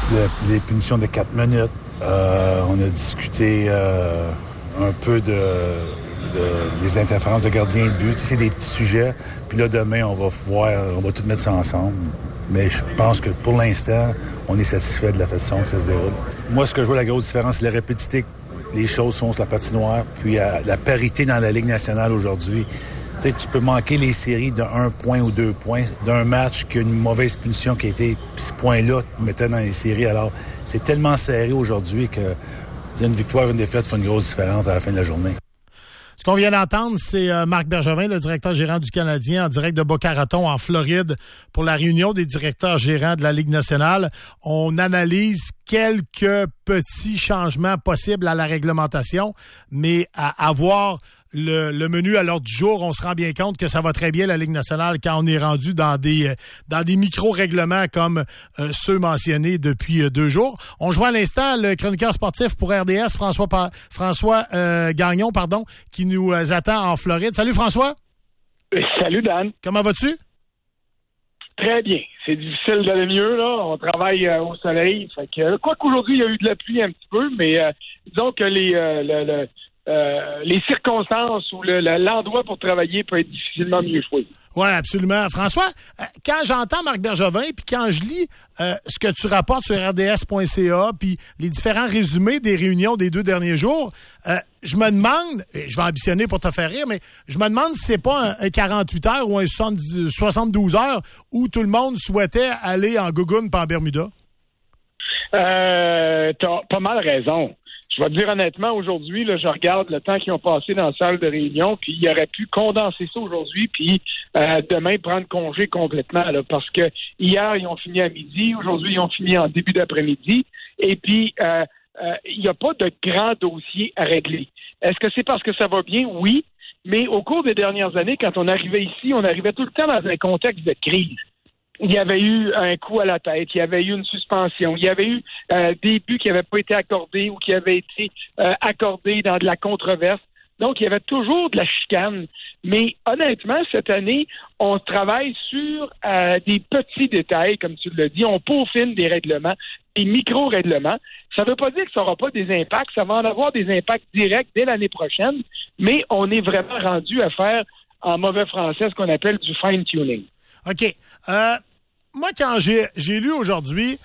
des punitions de 4 minutes. On a discuté un peu des interférences de gardien de but. C'est des petits sujets. Puis là, demain, on va tout mettre ça ensemble. Mais je pense que pour l'instant, on est satisfait de la façon que ça se déroule. Moi, ce que je vois, la grosse différence, c'est la rapidité. Les choses sont sur la patinoire. Puis la parité dans la Ligue nationale aujourd'hui. Tu sais, tu peux manquer les séries de 1 point ou 2 points d'un match qui a une mauvaise punition qui a été, puis ce point-là, tu mettais dans les séries. Alors, c'est tellement serré aujourd'hui que une victoire, une défaite fait une grosse différence à la fin de la journée. Ce qu'on vient d'entendre, c'est Marc Bergevin, le directeur gérant du Canadien, en direct de Boca Raton, en Floride, pour la réunion des directeurs gérants de la Ligue nationale. On analyse quelques petits changements possibles à la réglementation, mais à avoir le menu à l'ordre du jour, on se rend bien compte que ça va très bien la Ligue nationale quand on est rendu dans des micro-règlements comme ceux mentionnés depuis 2 jours. On joue à l'instant le chroniqueur sportif pour RDS, François Gagnon, qui nous attend en Floride. Salut François. Salut Dan. Comment vas-tu? Très bien. C'est difficile d'aller mieux, là. On travaille au soleil. Fait que, quoi qu'aujourd'hui, il y a eu de la pluie un petit peu, mais disons que les circonstances ou l'endroit pour travailler peut être difficilement mieux choisi. Oui, absolument. François, quand j'entends Marc Bergevin, puis quand je lis ce que tu rapportes sur rds.ca, puis les différents résumés des réunions des 2 derniers jours, je me demande, et je vais ambitionner pour te faire rire, mais je me demande si c'est pas un 48 heures ou un 72 heures où tout le monde souhaitait aller en Gougoune pas en Bermuda. T'as pas mal raison. Je vais te dire honnêtement, aujourd'hui, là, je regarde le temps qu'ils ont passé dans la salle de réunion, puis ils auraient pu condenser ça aujourd'hui, puis demain prendre congé complètement, là, parce que hier, ils ont fini à midi, aujourd'hui, ils ont fini en début d'après-midi, et puis il n'y a pas de grand dossier à régler. Est-ce que c'est parce que ça va bien? Oui, mais au cours des dernières années, quand on arrivait ici, on arrivait tout le temps dans un contexte de crise. Il y avait eu un coup à la tête, il y avait eu une suspension, il y avait eu des buts qui n'avaient pas été accordés ou qui avaient été accordés dans de la controverse. Donc, il y avait toujours de la chicane. Mais honnêtement, cette année, on travaille sur des petits détails, comme tu l'as dit. On peaufine des règlements, des micro-règlements. Ça ne veut pas dire que ça n'aura pas des impacts. Ça va en avoir des impacts directs dès l'année prochaine. Mais on est vraiment rendu à faire, en mauvais français, ce qu'on appelle du fine-tuning. OK. Moi, quand j'ai lu aujourd'hui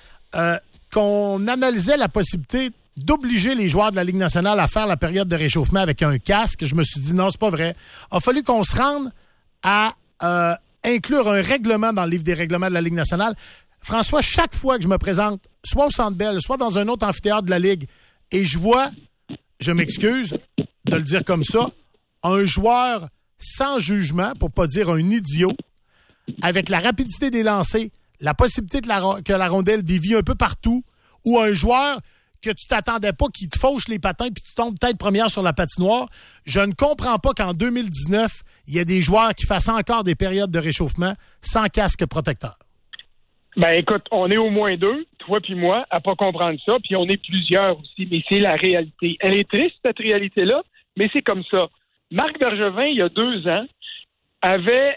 qu'on analysait la possibilité d'obliger les joueurs de la Ligue nationale à faire la période de réchauffement avec un casque, je me suis dit non, c'est pas vrai. Il a fallu qu'on se rende à inclure un règlement dans le livre des règlements de la Ligue nationale. François, chaque fois que je me présente, soit au Centre Bell, soit dans un autre amphithéâtre de la Ligue, et je vois, je m'excuse de le dire comme ça, un joueur sans jugement, pour pas dire un idiot, avec la rapidité des lancers, la possibilité que la rondelle dévie un peu partout, ou un joueur que tu t'attendais pas, qui te fauche les patins puis tu tombes tête première sur la patinoire, je ne comprends pas qu'en 2019, il y ait des joueurs qui fassent encore des périodes de réchauffement sans casque protecteur. Ben écoute, on est au moins 2, toi puis moi, à pas comprendre ça, puis on est plusieurs aussi, mais c'est la réalité. Elle est triste, cette réalité-là, mais c'est comme ça. Marc Bergevin, il y a 2 ans, avait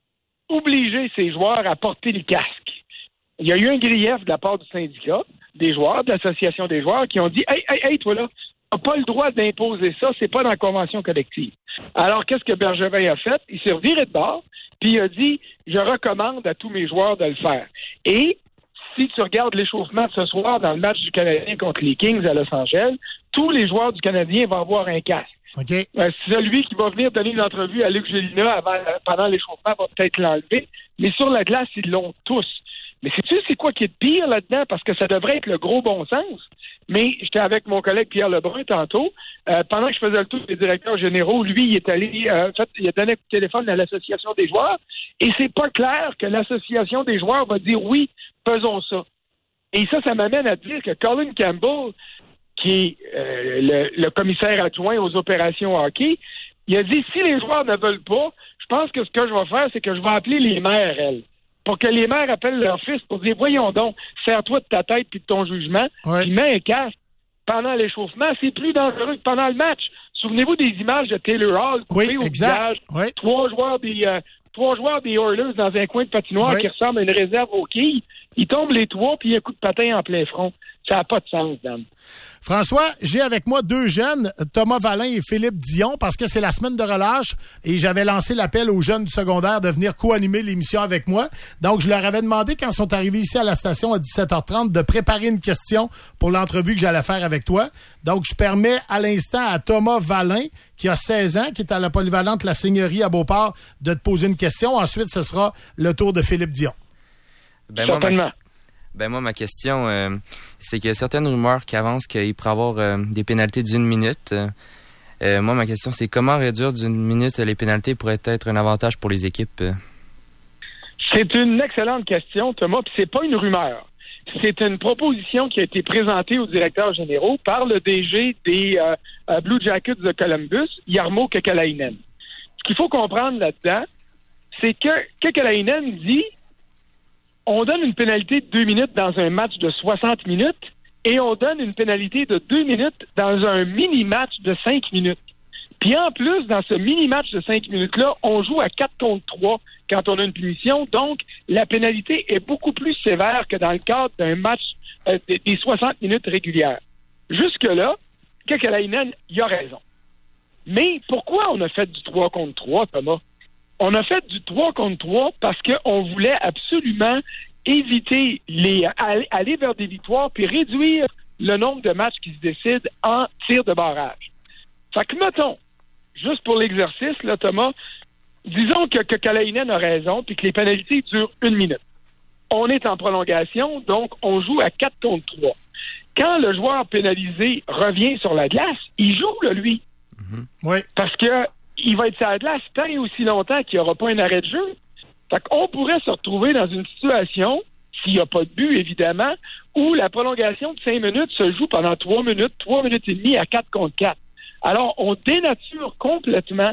obligé ses joueurs à porter le casque. Il y a eu un grief de la part du syndicat, des joueurs, de l'association des joueurs, qui ont dit « Hey, toi là, t'as pas le droit d'imposer ça, c'est pas dans la convention collective. » Alors, qu'est-ce que Bergevin a fait? Il s'est reviré de bord, puis il a dit « Je recommande à tous mes joueurs de le faire. » Et si tu regardes l'échauffement de ce soir dans le match du Canadien contre les Kings à Los Angeles, tous les joueurs du Canadien vont avoir un casque. Okay. Celui qui va venir donner une entrevue à Luc Gélina pendant l'échauffement va peut-être l'enlever, mais sur la glace, ils l'ont tous. Mais sais-tu c'est quoi qui est pire là-dedans? Parce que ça devrait être le gros bon sens. Mais j'étais avec mon collègue Pierre Lebrun tantôt. Pendant que je faisais le tour des directeurs généraux, lui, il est allé, il a donné un coup de téléphone à l'association des joueurs. Et c'est pas clair que l'association des joueurs va dire oui, faisons ça. Et ça m'amène à dire que Colin Campbell, qui est le commissaire adjoint aux opérations hockey, il a dit si les joueurs ne veulent pas, je pense que ce que je vais faire, c'est que je vais appeler les mères, elles. Pour que les mères appellent leur fils pour dire voyons donc, serre-toi de ta tête puis de ton jugement, puis mets un casque pendant l'échauffement, c'est plus dangereux que pendant le match. Souvenez-vous des images de Taylor Hall coupé au visage, 3 joueurs des Oilers dans un coin de patinoire qui ressemble à une réserve aux quilles. Ils tombent les trois, puis un coup de patin en plein front. Ça n'a pas de sens, Dan. François, j'ai avec moi deux jeunes, Thomas Valin et Philippe Dion, parce que c'est la semaine de relâche et j'avais lancé l'appel aux jeunes du secondaire de venir co-animer l'émission avec moi. Donc, je leur avais demandé, quand ils sont arrivés ici à la station à 17h30, de préparer une question pour l'entrevue que j'allais faire avec toi. Donc, je permets à l'instant à Thomas Valin, qui a 16 ans, qui est à la polyvalente La Seigneurie à Beauport, de te poser une question. Ensuite, ce sera le tour de Philippe Dion. Certainement. Moi, ma question, c'est qu'il y a certaines rumeurs qui avancent qu'il pourrait y avoir des pénalités d'une minute. Moi, ma question, c'est comment réduire d'une minute les pénalités pourrait être un avantage pour les équipes? C'est une excellente question, Thomas, puis c'est pas une rumeur. C'est une proposition qui a été présentée aux directeurs généraux par le DG des Blue Jackets de Columbus, Jarmo Kekalainen. Ce qu'il faut comprendre là-dedans, c'est que Kekalainen dit on donne une pénalité de 2 minutes dans un match de 60 minutes et on donne une pénalité de 2 minutes dans un mini-match de 5 minutes. Puis en plus, dans ce mini-match de 5 minutes-là, on joue à 4 contre 3 quand on a une punition. Donc, la pénalité est beaucoup plus sévère que dans le cadre d'un match des 60 minutes régulières. Jusque-là, Kekalainen, il a raison. Mais pourquoi on a fait du 3 contre 3, Thomas? On a fait du 3 contre 3 parce qu'on voulait absolument éviter aller vers des victoires puis réduire le nombre de matchs qui se décident en tir de barrage. Fait que, mettons, juste pour l'exercice, là, Thomas, disons que Kekalainen a raison puis que les pénalités durent 1 minute. On est en prolongation, donc on joue à 4 contre 3. Quand le joueur pénalisé revient sur la glace, il joue, là, lui. Mm-hmm. Oui. Parce que il va être sur la glace tant et aussi longtemps qu'il n'y aura pas un arrêt de jeu. Fait qu'on pourrait se retrouver dans une situation, s'il n'y a pas de but, évidemment, où la prolongation de 5 minutes se joue pendant 3 minutes et demie à 4 contre 4. Alors, on dénature complètement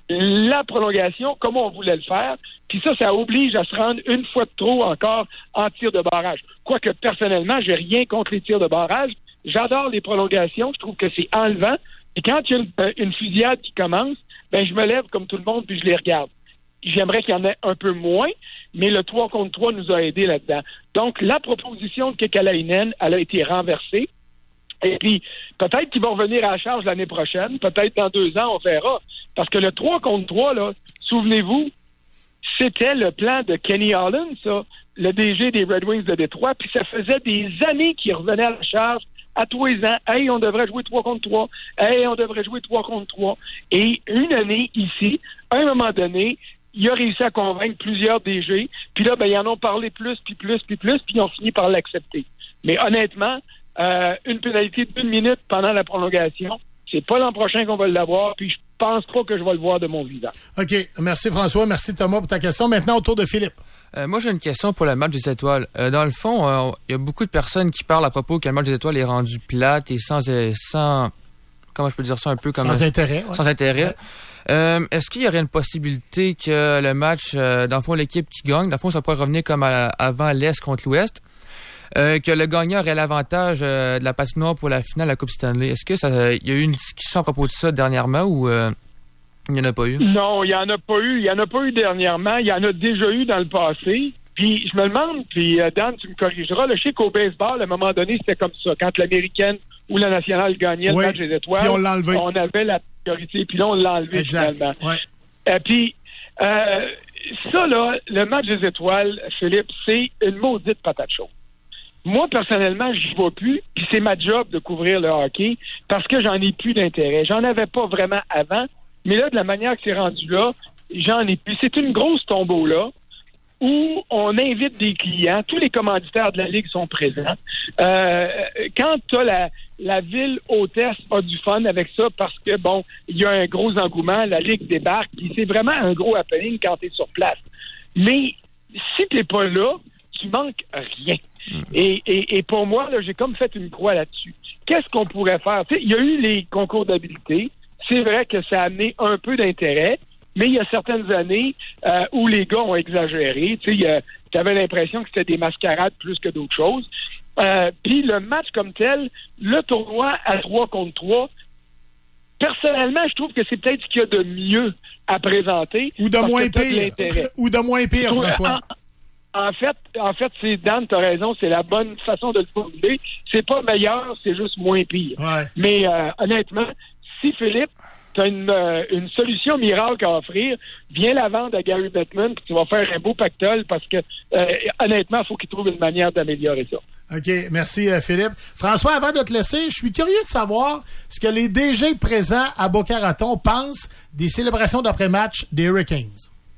la prolongation comme on voulait le faire, puis ça oblige à se rendre une fois de trop encore en tir de barrage. Quoique, personnellement, j'ai rien contre les tirs de barrage. J'adore les prolongations, je trouve que c'est enlevant. Et quand il y a une fusillade qui commence, ben je me lève comme tout le monde puis je les regarde. J'aimerais qu'il y en ait un peu moins, mais le 3 contre 3 nous a aidés là-dedans. Donc, la proposition de Kekalainen, elle a été renversée. Et puis, peut-être qu'ils vont revenir à la charge l'année prochaine. Peut-être dans 2 ans, on verra. Parce que le 3 contre 3, là, souvenez-vous, c'était le plan de Kenny Holland, ça, le DG des Red Wings de Détroit. Puis ça faisait des années qu'il revenait à la charge à tous les ans. Hey, on devrait jouer 3 contre 3. Hey, on devrait jouer 3 contre 3. Et une année ici, à un moment donné, il a réussi à convaincre plusieurs DG. Puis là, ben, ils en ont parlé plus, puis ils ont fini par l'accepter. Mais honnêtement, une pénalité d'1 minute pendant la prolongation, c'est pas l'an prochain qu'on va l'avoir, puis je pense pas que je vais le voir de mon vivant. OK. Merci François. Merci Thomas pour ta question. Maintenant, au tour de Philippe. Moi, j'ai une question pour le match des étoiles. Dans le fond, il y a beaucoup de personnes qui parlent à propos que le match des étoiles est rendu plate et sans comment je peux dire ça un peu comme... Sans intérêt. Ouais. Sans intérêt. Ouais. Est-ce qu'il y aurait une possibilité que le match, dans le fond, l'équipe qui gagne, dans le fond, ça pourrait revenir comme avant l'Est contre l'Ouest, que le gagnant aurait l'avantage de la patinoire pour la finale de la Coupe Stanley. Est-ce que il y a eu une discussion à propos de ça dernièrement ou il n'y en a pas eu? Non, il n'y en a pas eu. Il n'y en a pas eu dernièrement. Il y en a déjà eu dans le passé. Puis je me demande, puis Dan, tu me corrigeras, je sais qu'au baseball, à un moment donné, c'était comme ça. Quand l'américaine ou la nationale gagnait le match des étoiles, puis on l'a enlevé. On avait la priorité, puis là, on l'a enlevé finalement. Ouais. Puis ça, là, le match des étoiles, Philippe, c'est une maudite patate chaude. Moi, personnellement, j'y vais plus, puis c'est ma job de couvrir le hockey parce que j'en ai plus d'intérêt. J'en avais pas vraiment avant, mais là, de la manière que c'est rendu là, j'en ai plus. C'est une grosse tombola où on invite des clients. Tous les commanditaires de la Ligue sont présents. Quand t'as la ville hôtesse a du fun avec ça parce que, bon, il y a un gros engouement, la Ligue débarque, puis c'est vraiment un gros happening quand t'es sur place. Mais si t'es pas là, tu manques rien. Et pour moi, là, j'ai comme fait une croix là-dessus. Qu'est-ce qu'on pourrait faire? Il y a eu les concours d'habileté. C'est vrai que ça a amené un peu d'intérêt, mais il y a certaines années où les gars ont exagéré. Tu avais l'impression que c'était des mascarades plus que d'autres choses. Puis le match comme tel, le tournoi à 3 contre 3, personnellement, je trouve que c'est peut-être ce qu'il y a de mieux à présenter. Ou de moins pire. Ou de moins pire, François. En fait, c'est Dan, t'as raison, c'est la bonne façon de le formuler. C'est pas meilleur, c'est juste moins pire. Ouais. Mais honnêtement, si Philippe, t'as une solution miracle à offrir, viens la vendre à Gary Bettman, puis tu vas faire un beau pactole parce que honnêtement, il faut qu'il trouve une manière d'améliorer ça. OK, merci Philippe. François, avant de te laisser, je suis curieux de savoir ce que les DG présents à Boca Raton pensent des célébrations d'après-match des Hurricanes.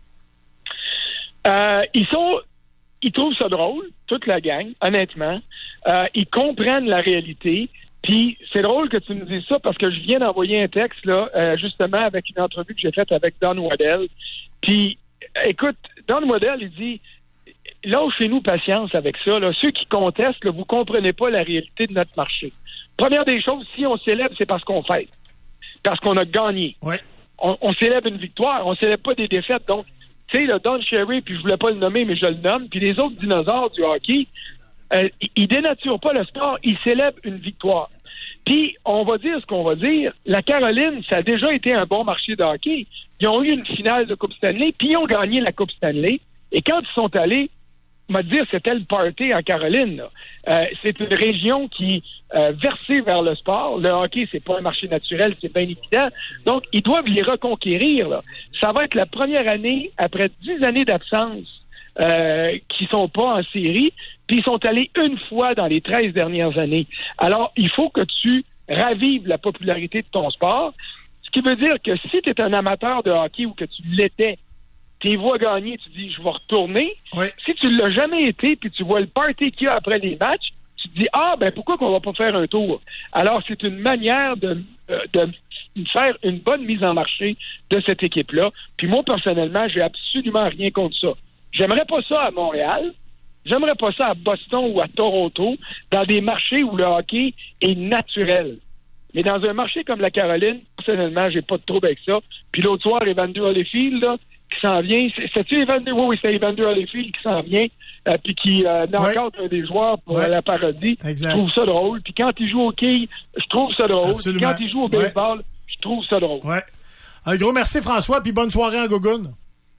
Ils trouvent ça drôle, toute la gang, honnêtement. Ils comprennent la réalité. Puis c'est drôle que tu me dises ça parce que je viens d'envoyer un texte là, justement avec une entrevue que j'ai faite avec Don Waddell. Puis écoute, Don Waddell, il dit lâchez-nous patience avec ça. Là. Ceux qui contestent, là, vous comprenez pas la réalité de notre marché. Première des choses, si on célèbre, c'est parce qu'on fête. Parce qu'on a gagné. Ouais. On célèbre une victoire, on célèbre pas des défaites. Donc, tu sais, le Don Cherry, puis je voulais pas le nommer, mais je le nomme, puis les autres dinosaures du hockey, ils dénaturent pas le sport, ils célèbrent une victoire. Puis, on va dire ce qu'on va dire, la Caroline, ça a déjà été un bon marché de hockey. Ils ont eu une finale de Coupe Stanley, puis ils ont gagné la Coupe Stanley. Et quand ils sont allés, on va dire, c'était le party en Caroline. C'est une région qui versée vers le sport. Le hockey, c'est pas un marché naturel, c'est bien évident. Donc, ils doivent les reconquérir. Là. Ça va être la première année, après 10 années d'absence, qui sont pas en série, puis ils sont allés une fois dans les 13 dernières années. Alors, il faut que tu ravives la popularité de ton sport, ce qui veut dire que si tu es un amateur de hockey ou que tu l'étais, tu vois gagner, tu dis, je vais retourner. Oui. Si tu l'as jamais été, puis tu vois le party qu'il y a après les matchs, tu te dis, pourquoi qu'on va pas faire un tour? Alors, c'est une manière de faire une bonne mise en marché de cette équipe-là. Puis moi, personnellement, j'ai absolument rien contre ça. J'aimerais pas ça à Montréal. J'aimerais pas ça à Boston ou à Toronto, dans des marchés où le hockey est naturel. Mais dans un marché comme la Caroline, personnellement, j'ai pas de trouble avec ça. Puis l'autre soir, Evander Holyfield, là, qui s'en vient. C'est-tu Evander? Oui, c'est Evander Holyfield qui s'en vient, puis qui encore un des joueurs pour la parodie. Exact. Je trouve ça drôle. Puis quand il joue au quilles, je trouve ça drôle. Puis quand il joue au baseball, je trouve ça drôle. Ouais. Un gros merci, François, puis bonne soirée en Gogoune.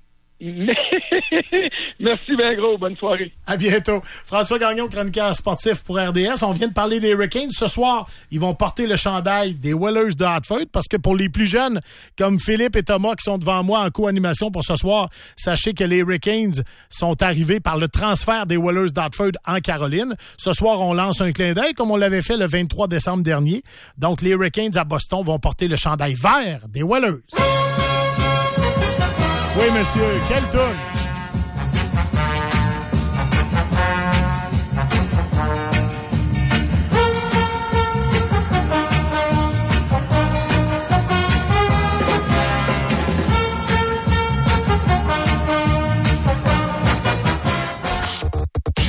Merci bien gros, bonne soirée. À bientôt. François Gagnon, chroniqueur sportif pour RDS. On vient de parler des Hurricanes. Ce soir, ils vont porter le chandail des Whalers de Hartford parce que pour les plus jeunes, comme Philippe et Thomas qui sont devant moi en co-animation pour ce soir, sachez que les Hurricanes sont arrivés par le transfert des Whalers d'Hartford en Caroline. Ce soir, on lance un clin d'œil comme on l'avait fait le 23 décembre dernier. Donc, les Hurricanes à Boston vont porter le chandail vert des Whalers. Oui, monsieur, quelle toune!